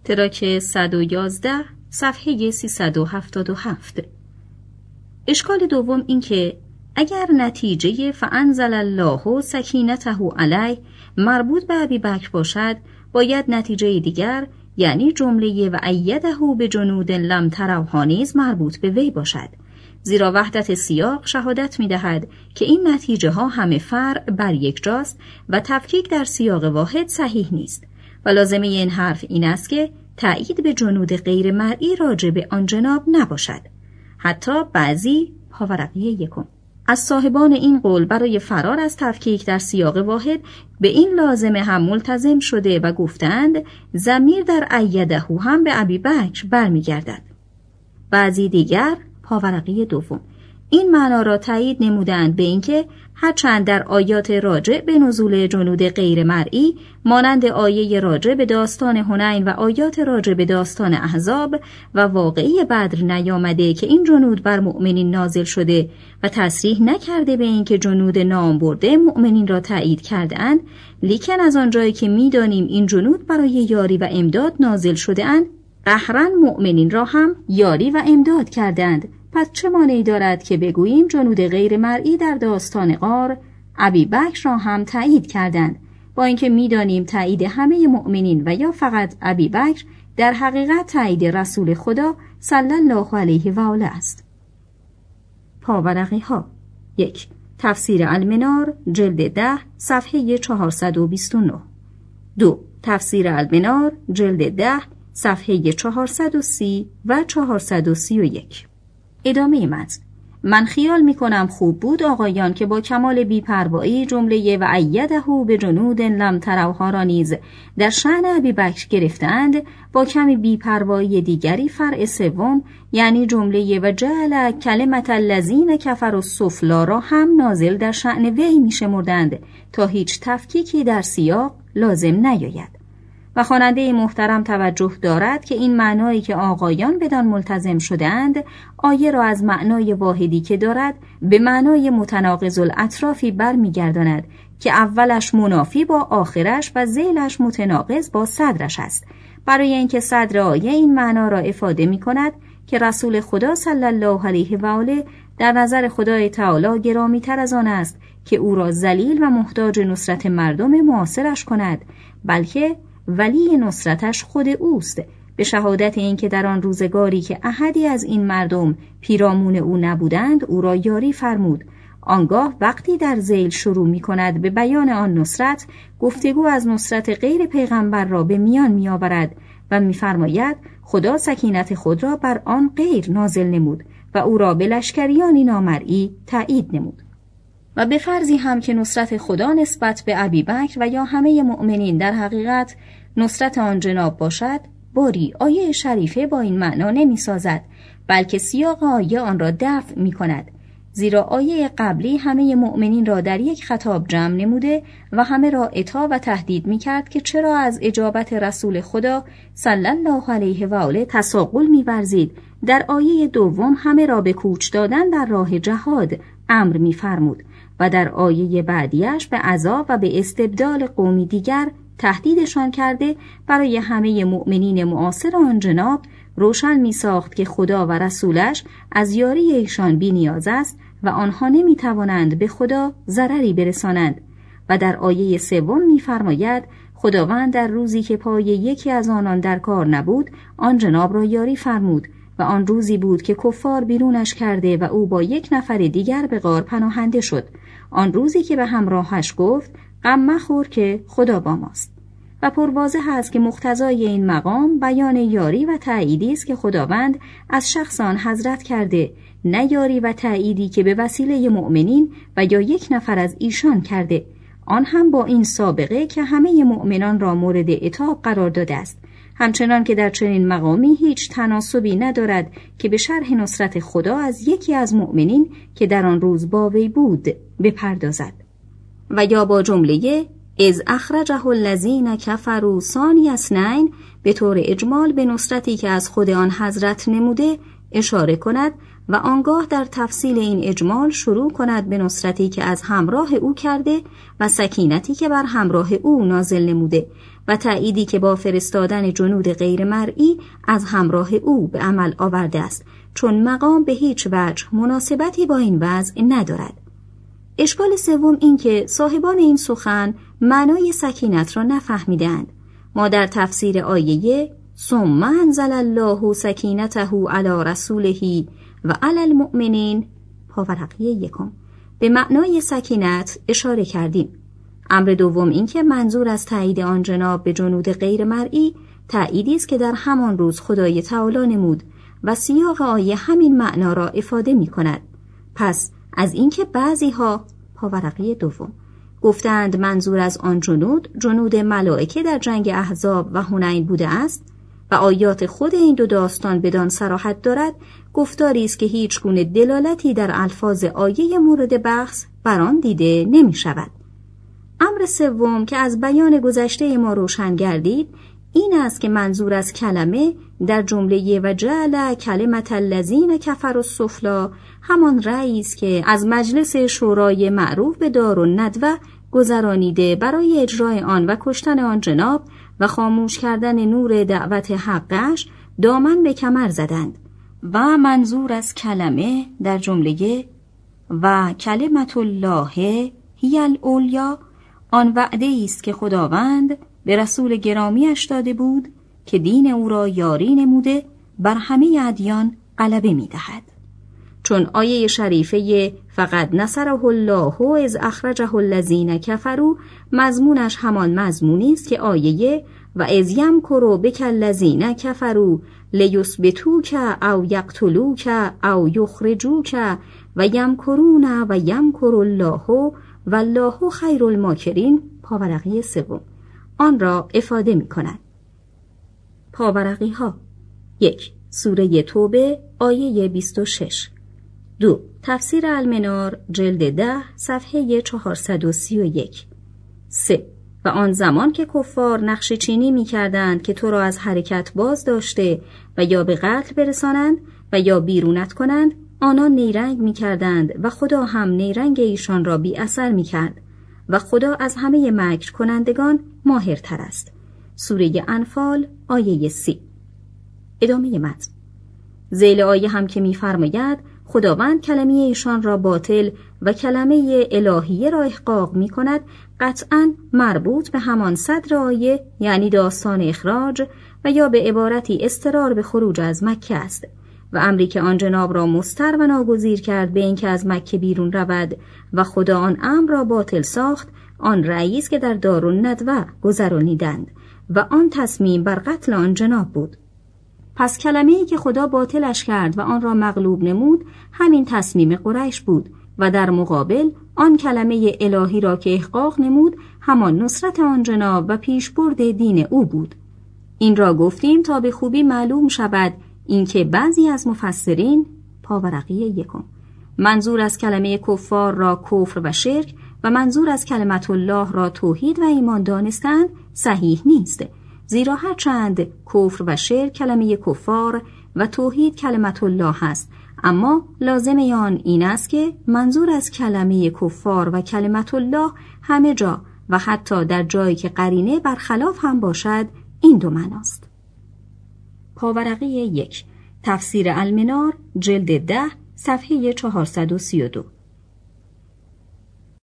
تراک 111 صفحه 377. اشکال دوم این که اگر نتیجه فانزل الله سکینته علیه مربوط به ابیبکر باشد، باید نتیجه دیگر یعنی جمله و ایده به جنود لم تروها نیز مربوط به وی باشد، زیرا وحدت سیاق شهادت می‌دهد که این نتیجه ها همه فرع بر یک جاست و تفکیک در سیاق واحد صحیح نیست و لازمه این حرف این است که تأیید به جنود غیر مرئی راجع به آن جناب نباشد. حتی بعضی پاورقی یکم از صاحبان این قول برای فرار از تفکیک در سیاق واحد به این لازمه هم ملتزم شده و گفتند ضمیر در ایده هم به ابیبکر برمیگردد. بعضی دیگر پاورقی دوم این معنا را تایید نمودند به اینکه هرچند در آیات راجع به نزول جنود غیر مرئی مانند آیه راجع به داستان حنین و آیات راجع به داستان احزاب و واقعی بدر نیامده که این جنود بر مؤمنین نازل شده و تصریح نکرده به اینکه جنود نام برده مؤمنین را تایید کردند، لیکن از آنجایی که می‌دانیم این جنود برای یاری و امداد نازل شده‌اند، قهرن مؤمنین را هم یاری و امداد کردند. پس چه مانعی دارد که بگوییم جنود غیر مرئی در داستان غار ابیبکر را هم تایید کردند، با اینکه می‌دانیم تایید همه مؤمنین و یا فقط ابیبکر در حقیقت تایید رسول خدا صلی الله علیه و آله است. پاورقی ها 1. تفسیر المنار جلد 10 صفحه 429. 2. تفسیر المنار جلد 10 صفحه 430 و 431. ادامه متن. من خیال میکنم خوب بود آقایان که با کمال بی‌پروایی جمله و ایده به جنود لم تروها را نیز در شأن ابیبکر گرفتند، با کمی بی‌پروایی دیگری فرع سوم یعنی جمله و جعل کلمت الذین کفروا السفلی را هم نازل در شأن وی میشمردند تا هیچ تفکیکی در سیاق لازم نیاید. و خواننده محترم توجه دارد که این معنایی که آقایان بدان ملتزم شدند آیه را از معنای واحدی که دارد به معنای متناقض الاطرافی برمیگرداند که اولش منافی با آخرش و ذیلش متناقض با صدرش است، برای اینکه صدر آیه این معنا را افاده می کند که رسول خدا صلی الله علیه و آله در نظر خدای تعالی گرامی تر از آن است که او را ذلیل و محتاج نصرت مردم معاصرش کند، بلکه ولی نصرتش خود اوست، به شهادت این که در آن روزگاری که احدی از این مردم پیرامون او نبودند او را یاری فرمود. آنگاه وقتی در ذیل شروع می کند به بیان آن نصرت، گفتگو از نصرت غیر پیغمبر را به میان می آورد و می فرماید خدا سکینت خود را بر آن غیر نازل نمود و او را به لشکریانی نامرئی تایید نمود. و به فرضی هم که نصرت خدا نسبت به ابیبکر و یا همه مؤمنین در حقیقت نصرت آن جناب باشد، باری آیه شریفه با این معنا نمی سازد، بلکه سیاق آیه آن را دفع می کند، زیرا آیه قبلی همه مؤمنین را در یک خطاب جمع نموده و همه را عتاب و تهدید می کرد که چرا از اجابت رسول خدا صلی الله علیه و آله تساقل می ورزید. در آیه دوم همه را به کوچ دادن در راه جهاد امر می فرمود و در آیه بعدیش به عذاب و به استبدال قومی دیگر تهدیدشان کرده برای همه مؤمنین معاصر آن جناب روشن می ساخت که خدا و رسولش از یاری ایشان بی نیاز است و آنها نمی توانند به خدا ضرری برسانند. و در آیه سوم می فرماید خداوند در روزی که پای یکی از آنان در کار نبود آن جناب را یاری فرمود و آن روزی بود که کفار بیرونش کرده و او با یک نفر دیگر به غار پناهنده شد. آن روزی که به همراهش گفت غم مخور که خدا با ماست. و پرواضح است که مقتضای این مقام بیان یاری و تأییدی است که خداوند از شخص آن حضرت کرده، نه یاری و تأییدی که به وسیله مؤمنین و یا یک نفر از ایشان کرده، آن هم با این سابقه که همه مؤمنان را مورد عتاب قرار داده است، همچنان که در چنین مقامی هیچ تناسبی ندارد که به شرح نصرت خدا از یکی از مؤمنین که در آن روز با وی بود بپردازد. و یا با جمله اذ اخرجه الذین کفروا ثانی اثنین به طور اجمال به نصرتی که از خود آن حضرت نموده اشاره کند و آنگاه در تفصیل این اجمال شروع کند به نصرتی که از همراه او کرده و سکینتی که بر همراه او نازل نموده و تأییدی که با فرستادن جنود غیر مرئی از همراه او به عمل آورده است، چون مقام به هیچ وجه مناسبتی با این وضع ندارد. اشکال سوم این که صاحبان این سخن معنای سکینت را نفهمیدند. ما در تفسیر آیه ثم انزل الله سکینته علی رسوله و علی المؤمنین پاورقی 1 به معنای سکینت اشاره کردیم. امر دوم این که منظور از تایید آن جناب به جنود غیر مرئی تأییدی است که در همان روز خدای تعالی نمود و سیاق آیه همین معنا را افاده می کند. پس از اینکه بعضی ها پاورقی 2 گفتند منظور از آن جنود ملائکه در جنگ احزاب و حنین بوده است و آیات خود این دو داستان بدان صراحت دارد، گفتاری است که هیچ گونه دلالتی در الفاظ آیه مورد بحث بر آن دیده نمی شود. امر سوم که از بیان گذشته ما روشن گردید این است که منظور از کلمه در جمله و جعل کلمت الذین کفروا السفلی همان رأیی است که از مجلس شورای معروف به دارالندوه گذرانیده برای اجرای آن و کشتن آن جناب و خاموش کردن نور دعوت حقش دامن به کمر زدند. و منظور از کلمه در جمله و کلمت الله هی العلیا آن وعده است که خداوند به رسول گرامیش داده بود که دین او را یاری نموده بر همه ادیان غلبه می دهد. چون آیه شریفه فقد نصره الله اذ اخرجه الذین کفروا مضمونش همان مضمونی است که آیه و اذ یمکر بک الذین کفروا لیثبتوک او یقتلوک او یخرجوک و یمکرون و یمکر الله والله خیر الماکرین پاورقی 3 آن را افاده می کند. پاورقی ها 1. سوره توبه آیه 26 2. تفسیر المنار جلد 10 صفحه 431 3. و آن زمان که کفار نقش چینی می کردند که تو را از حرکت باز داشته و یا به قتل برسانند و یا بیرونت کنند، آنان نیرنگ می کردند و خدا هم نیرنگ ایشان را بی اثر می کرد و خدا از همه مکر کنندگان ماهرتر است. سوره انفال آیه 30. ادامه متن. ذیل آیه هم که می فرماید خداوند کلمه ایشان را باطل و کلمه الهیه را احقاق می کند، قطعاً مربوط به همان صدر آیه یعنی داستان اخراج و یا به عبارتی اضطرار به خروج از مکه است و امری که آن جناب را مضطر و ناگزیر کرد به اینکه از مکه بیرون رود و خدا آن امر را باطل ساخت، آن رئیس که در دارالندوه گذرانیدند و آن تصمیم بر قتل آن جناب بود. پس کلمه‌ای که خدا باطلش کرد و آن را مغلوب نمود همین تصمیم قریش بود و در مقابل آن کلمه الهی را که احقاق نمود همان نصرت آن جناب و پیشبرد دین او بود. این را گفتیم تا به خوبی معلوم شود اینکه بعضی از مفسرین پاورقی 1 منظور از کلمه کفار را کفر و شرک و منظور از کلمت الله را توحید و ایمان دانستند صحیح نیست، زیرا هرچند کفر و شرک کلمه کفار و توحید کلمت الله هست، اما لازم آن این است که منظور از کلمه کفار و کلمت الله همه جا و حتی در جایی که قرینه برخلاف هم باشد این دو معناست. پاورقی 1 تفسیر المنار جلد 10 صفحه 432